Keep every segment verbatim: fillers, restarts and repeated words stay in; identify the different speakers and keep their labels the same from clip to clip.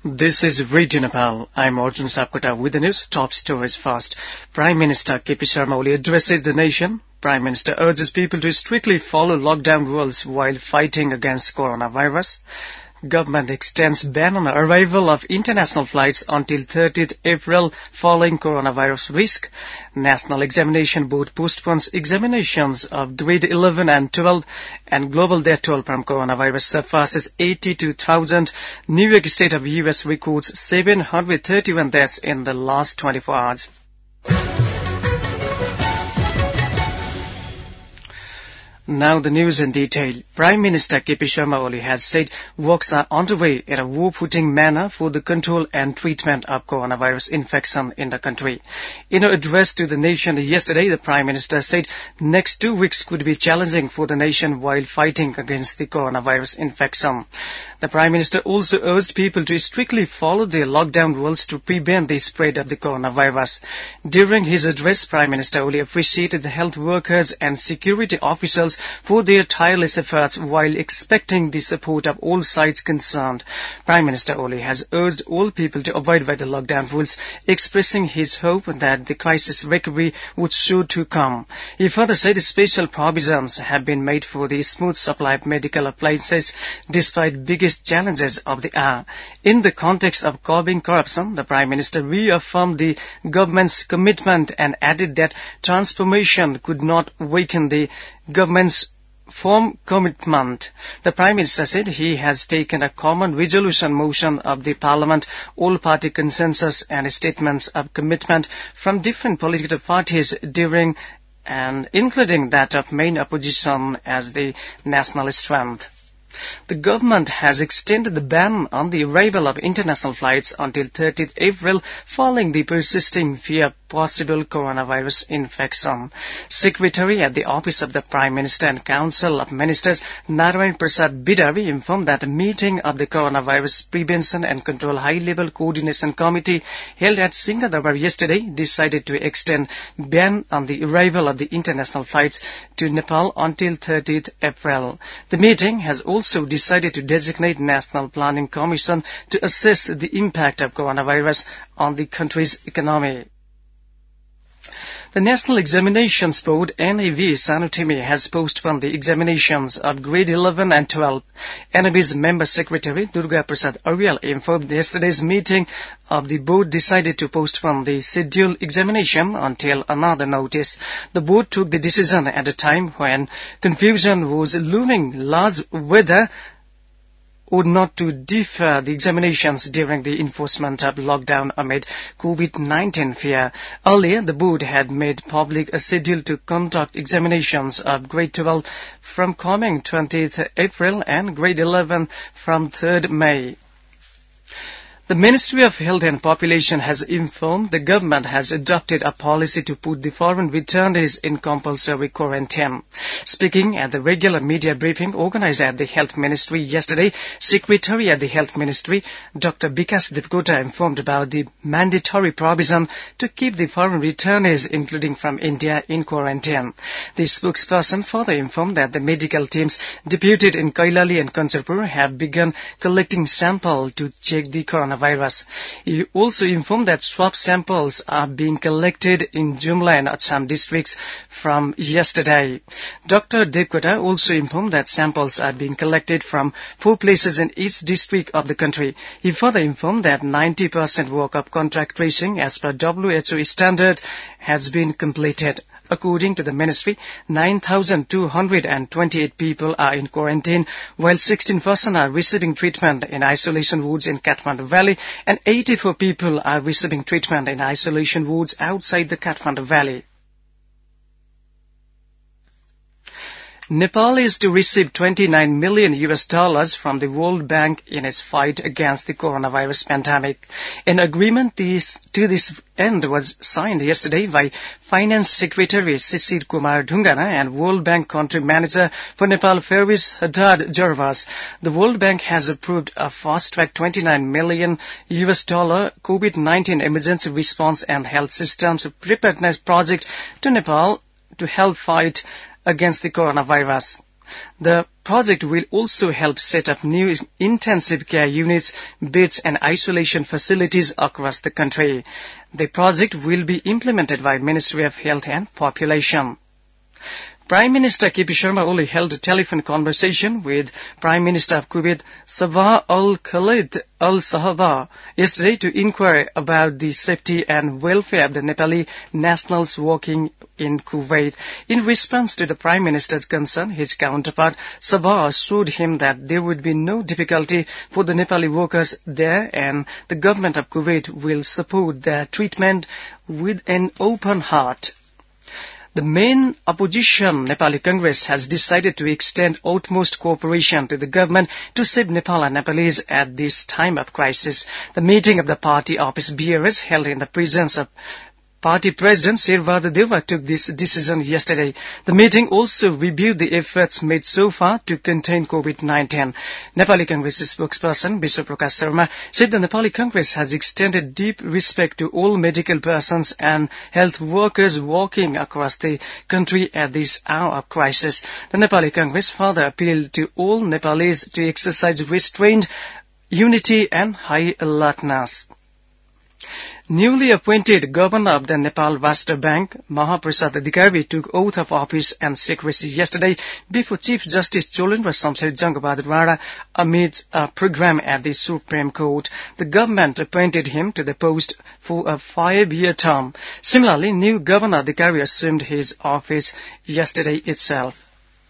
Speaker 1: This is Radio Nepal. I'm Arjun Sapkota with the news. Top stories first. Prime Minister K P Sharma Oli addresses the nation. Prime Minister urges people to strictly follow lockdown rules while fighting against coronavirus. Government extends ban on arrival of international flights until thirtieth April following coronavirus risk. National Examination Board postpones examinations of grade eleven and twelve, and global death toll from coronavirus surpasses eighty-two thousand. New York State of U S records seven hundred thirty-one deaths in the last twenty-four hours. Now the news in detail. Prime Minister K P Sharma Oli has said works are underway in a war-footing manner for the control and treatment of coronavirus infection in the country. In an address to the nation yesterday, the Prime Minister said next two weeks could be challenging for the nation while fighting against the coronavirus infection. The Prime Minister also urged people to strictly follow the lockdown rules to prevent the spread of the coronavirus. During his address, Prime Minister Oli appreciated the health workers and security officials for their tireless efforts while expecting the support of all sides concerned. Prime Minister Oli has urged all people to abide by the lockdown rules, expressing his hope that the crisis recovery would sure to come. He further said special provisions have been made for the smooth supply of medical appliances despite biggest challenges of the hour. In the context of curbing corruption, the Prime Minister reaffirmed the government's commitment and added that transformation could not weaken the government's firm commitment. The Prime Minister said he has taken a common resolution motion of the Parliament, all-party consensus and statements of commitment from different political parties during and including that of main opposition as the National Strength. The government has extended the ban on the arrival of international flights until thirtieth April following the persisting fear of possible coronavirus infection. Secretary at the Office of the Prime Minister and Council of Ministers, Narayan Prasad Bidari, informed that a meeting of the Coronavirus Prevention and Control High-Level Coordination Committee held at Singapore yesterday decided to extend ban on the arrival of the international flights to Nepal until thirtieth April. The meeting has also also decided to designate National Planning Commission to assess the impact of coronavirus on the country's economy. The National Examinations Board, N A V Sanutimi, has postponed the examinations of grade eleven and twelve. N A V's member secretary, Durga Prasad Ariel, informed yesterday's meeting of the board decided to postpone the scheduled examination until another notice. The board took the decision at a time when confusion was looming large whether or not to defer the examinations during the enforcement of lockdown amid COVID nineteen fear. Earlier, the board had made public a schedule to conduct examinations of grade twelve from coming twentieth April and grade eleven from third May. The Ministry of Health and Population has informed the government has adopted a policy to put the foreign returnees in compulsory quarantine. Speaking at the regular media briefing organized at the Health Ministry yesterday, Secretary at the Health Ministry, Doctor Bikas Devkota, informed about the mandatory provision to keep the foreign returnees, including from India, in quarantine. The spokesperson further informed that the medical teams deputed in Kailali and Kancharpur have begun collecting samples to check the coronavirus. He also informed that swab samples are being collected in Jumla and Assam districts from yesterday. Doctor Devkota also informed that samples are being collected from four places in each district of the country. He further informed that ninety percent work of contact tracing as per W H O standard has been completed. According to the ministry, nine thousand two hundred twenty-eight people are in quarantine, while sixteen persons are receiving treatment in isolation wards in Kathmandu Valley, and eighty-four people are receiving treatment in isolation wards outside the Kathmandu Valley. Nepal is to receive twenty-nine million U S dollars from the World Bank in its fight against the coronavirus pandemic. An agreement this, to this end was signed yesterday by Finance Secretary Sisir Kumar Dhungana and World Bank Country Manager for Nepal, Ferris Haddad Jarvas. The World Bank has approved a fast-track twenty-nine million U S dollar COVID nineteen emergency response and health systems preparedness project to Nepal to help fight against the coronavirus. The project will also help set up new intensive care units, beds and isolation facilities across the country. The project will be implemented by Ministry of Health and Population. Prime Minister K P Sharma Oli held a telephone conversation with Prime Minister of Kuwait Sabah Al-Khalid Al-Sahaba yesterday to inquire about the safety and welfare of the Nepali nationals working in Kuwait. In response to the Prime Minister's concern, his counterpart Sabah assured him that there would be no difficulty for the Nepali workers there and the government of Kuwait will support their treatment with an open heart. The main opposition, Nepali Congress, has decided to extend utmost cooperation to the government to save Nepal and Nepalese at this time of crisis. The meeting of the party office B R S held in the presence of Party President Shervada Deva took this decision yesterday. The meeting also reviewed the efforts made so far to contain COVID nineteen. Nepali Congress spokesperson Biswa Prakash Sharma said the Nepali Congress has extended deep respect to all medical persons and health workers working across the country at this hour of crisis. The Nepali Congress further appealed to all Nepalese to exercise restraint, unity and high alertness. Newly appointed governor of the Nepal Rashtra Bank, Mahaprasad Adhikari, took oath of office and secrecy yesterday before Chief Justice Cholendra Shamsher Jangbahadur Rana amid a program at the Supreme Court. The government appointed him to the post for a five-year term. Similarly, new Governor Adhikari assumed his office yesterday itself.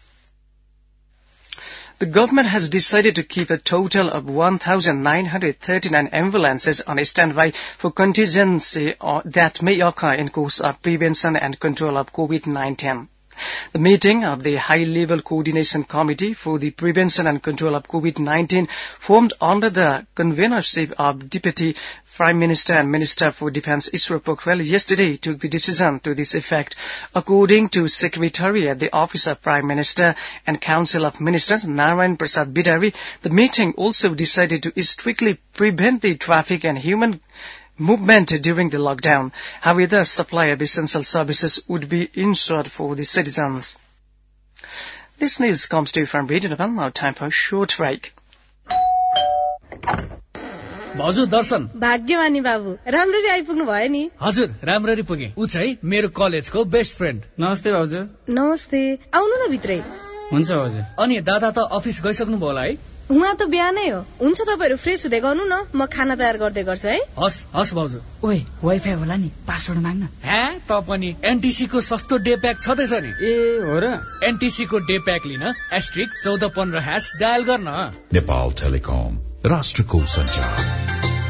Speaker 1: The government has decided to keep a total of one thousand nine hundred thirty-nine ambulances on standby for contingency that may occur in course of prevention and control of COVID nineteen. The meeting of the High-Level Coordination Committee for the Prevention and Control of COVID nineteen, formed under the convenorship of Deputy Prime Minister and Minister for Defence Ishwar Pokhrel, yesterday took the decision to this effect. According to Secretary at the Office of Prime Minister and Council of Ministers, Narayan Prasad Bidari, the meeting also decided to strictly prevent the traffic and human movement during the lockdown. However, the supply of essential services would be ensured for the citizens. This news comes to you from Radio Nepal. Now time for a short break.
Speaker 2: हजुर दर्शन
Speaker 3: भाग्यमानी बाबु राम्ररी आइपुग्नु भयो नि
Speaker 2: हजुर राम्ररी पुगे उ चाहिँ मेरो कलेजको बेस्ट फ्रेन्ड
Speaker 4: नमस्ते भाउजू
Speaker 3: नमस्ते आउनु न भित्रै
Speaker 4: हुन्छ भाउजू
Speaker 2: अनि दादा त अफिस गइसक्नु भयो होला है
Speaker 3: उहाँ त बिहानै हो हुन्छ तपाईहरु फ्रेस हुँदै गर्नु न म खाना तयार गर्दै गर्छु है
Speaker 2: हस हस भाउजू
Speaker 4: ओइ वाइफाई होला नि पासवर्ड माग्न
Speaker 2: हे त पनि एनटीसी को सस्तो डे प्याक छदैछ नि
Speaker 4: ए हो र
Speaker 2: एनटीसी को डे प्याक लिन एस्ट्रिक चौध पन्ध्र ह्याश डायल गर्न
Speaker 5: नेपाल टेलिकम राष्ट्रको सञ्चार.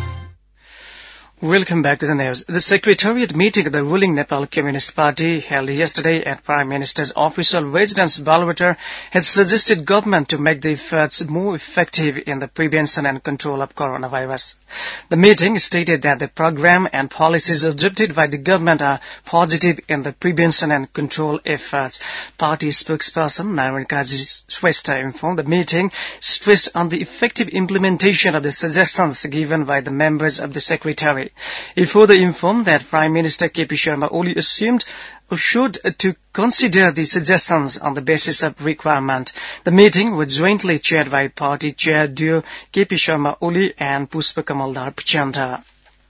Speaker 1: Welcome back to the news. The Secretariat meeting of the ruling Nepal Communist Party held yesterday at Prime Minister's official residence Baluwatar had suggested government to make the efforts more effective in the prevention and control of coronavirus. The meeting stated that the program and policies adopted by the government are positive in the prevention and control efforts. Party spokesperson Narayan Kaji Shrestha informed the meeting stressed on the effective implementation of the suggestions given by the members of the Secretariat. He further informed that Prime Minister K P Sharma Oli assumed should to consider the suggestions on the basis of requirement. The meeting was jointly chaired by party chair duo K P Sharma Oli and Pushpa Kamal Dar Pichanda.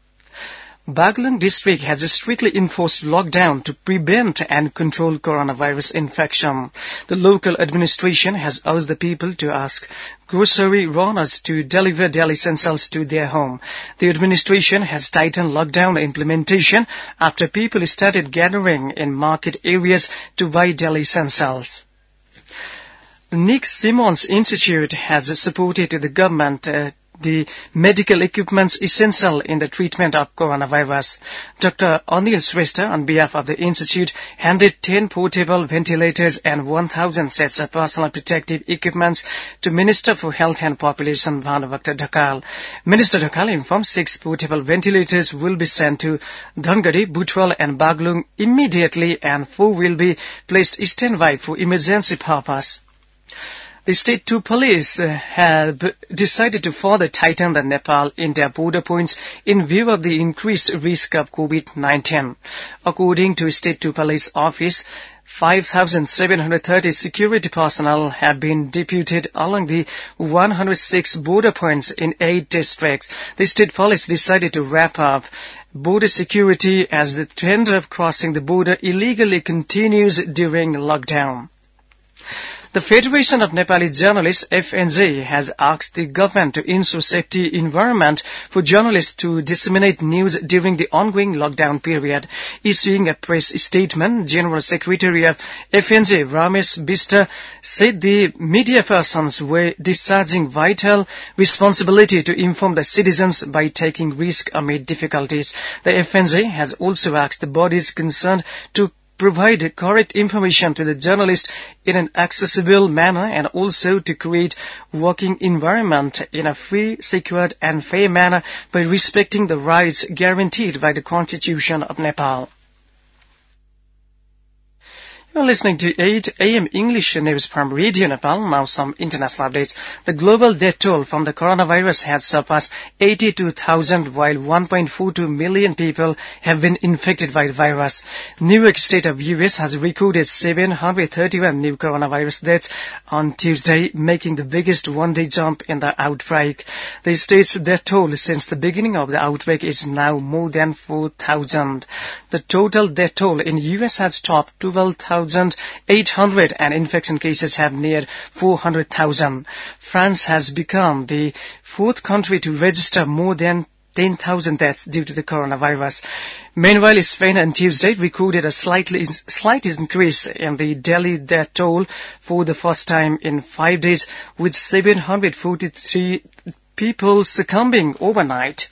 Speaker 1: Baghlan district has strictly enforced lockdown to prevent and control coronavirus infection. The local administration has asked the people to ask grocery runners to deliver daily essentials to their home. The administration has tightened lockdown implementation after people started gathering in market areas to buy daily essentials. The Nick Simons Institute has supported the government uh, the medical equipments essential in the treatment of coronavirus. Doctor Anil Shrestha, on behalf of the Institute, handed ten portable ventilators and one thousand sets of personal protective equipments to Minister for Health and Population, Bhanubhakta Dhakal. Minister Dhakal informed six portable ventilators will be sent to Dhangadi, Butwal and Baglung immediately and four will be placed standby for emergency purpose. The state two police uh, have decided to further tighten the Nepal-India border points in view of the increased risk of COVID nineteen. According to state two police office, five thousand seven hundred thirty security personnel have been deputed along the one hundred six border points in eight districts. The state police decided to wrap up border security as the trend of crossing the border illegally continues during lockdown. The Federation of Nepali Journalists, F N J, has asked the government to ensure safety environment for journalists to disseminate news during the ongoing lockdown period. Issuing a press statement, General Secretary of F N J, Ramesh Bista, said the media persons were discharging vital responsibility to inform the citizens by taking risk amid difficulties. The F N J has also asked the bodies concerned to provide correct information to the journalist in an accessible manner and also to create working environment in a free, secured and fair manner by respecting the rights guaranteed by the Constitution of Nepal. You're listening to eight A M English news from Radio Nepal. Now some international updates. The global death toll from the coronavirus has surpassed eighty-two thousand, while one point four two million people have been infected by the virus. New York State of U S has recorded seven hundred thirty-one new coronavirus deaths on Tuesday, making the biggest one-day jump in the outbreak. The state's death toll since the beginning of the outbreak is now more than four thousand. The total death toll in U S has topped twelve thousand eight hundred and infection cases have neared four hundred thousand. France has become the fourth country to register more than ten thousand deaths due to the coronavirus. Meanwhile, Spain on Tuesday recorded a slightly, slight increase in the daily death toll for the first time in five days, with seven hundred forty-three people succumbing overnight.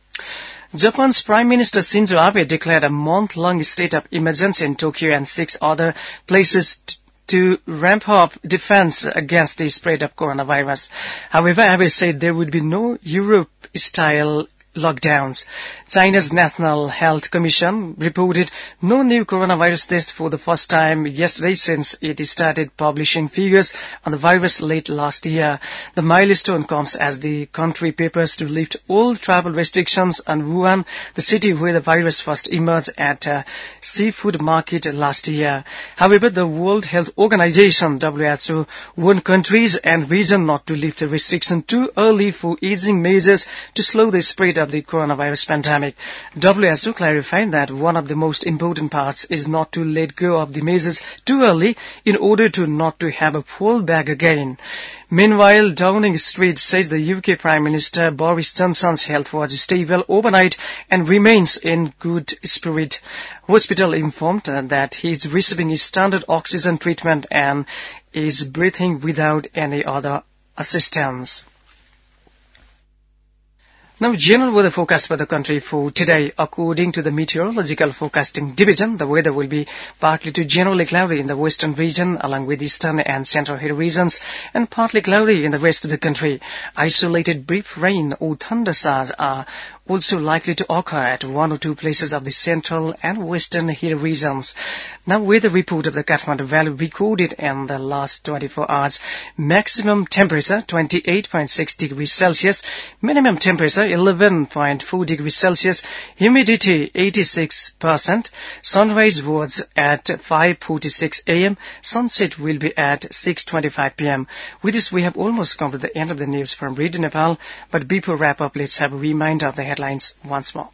Speaker 1: Japan's Prime Minister Shinzo Abe declared a month-long state of emergency in Tokyo and six other places t- to ramp up defense against the spread of coronavirus. However, Abe said there would be no Europe-style lockdowns. China's National Health Commission reported no new coronavirus deaths for the first time yesterday since it started publishing figures on the virus late last year. The milestone comes as the country prepares to lift all travel restrictions on Wuhan, the city where the virus first emerged at a seafood market last year. However, the World Health Organization, W H O, warned countries and regions not to lift the restriction too early for easing measures to slow the spread of the coronavirus pandemic. W H O clarified that one of the most important parts is not to let go of the measures too early in order to not to have a fallback again. Meanwhile, Downing Street says the U K Prime Minister Boris Johnson's health was stable overnight and remains in good spirit. Hospital informed that he is receiving standard oxygen treatment and is breathing without any other assistance. Now, general weather forecast for the country for today. According to the Meteorological Forecasting Division, the weather will be partly to generally cloudy in the western region, along with eastern and central hill regions, and partly cloudy in the rest of the country. Isolated brief rain or thunderstorms are also likely to occur at one or two places of the central and western hill regions. Now, weather report of the Kathmandu Valley recorded in the last twenty-four hours. Maximum temperature twenty-eight point six degrees Celsius, minimum temperature eleven point four degrees Celsius, humidity eighty-six percent. Sunrise was at five forty-six a m. Sunset will be at six twenty-five p m. With this, we have almost come to the end of the news from Radio Nepal. But before wrap up, let's have a reminder of the headlines once more.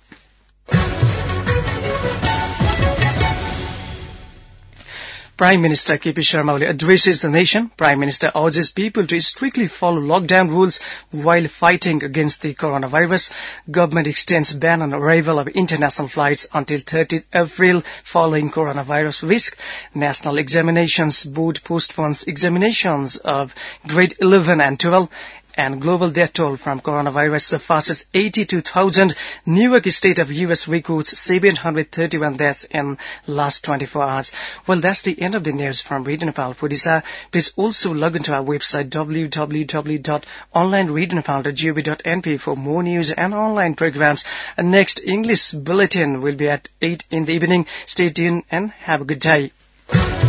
Speaker 1: Prime Minister K P Sharma Oli addresses the nation. Prime Minister urges people to strictly follow lockdown rules while fighting against the coronavirus. Government extends ban on arrival of international flights until thirtieth April following coronavirus risk. National Examinations Board postpones examinations of grade eleven and twelve. And global death toll from coronavirus surpasses eighty-two thousand. New York State of U S records seven hundred thirty-one deaths in last twenty-four hours. Well, that's the end of the news from Radio Nepal. For this hour, please also log into our website w w w dot online radio nepal dot gov dot n p for more news and online programs. And next English bulletin will be at eight in the evening. Stay tuned and have a good day.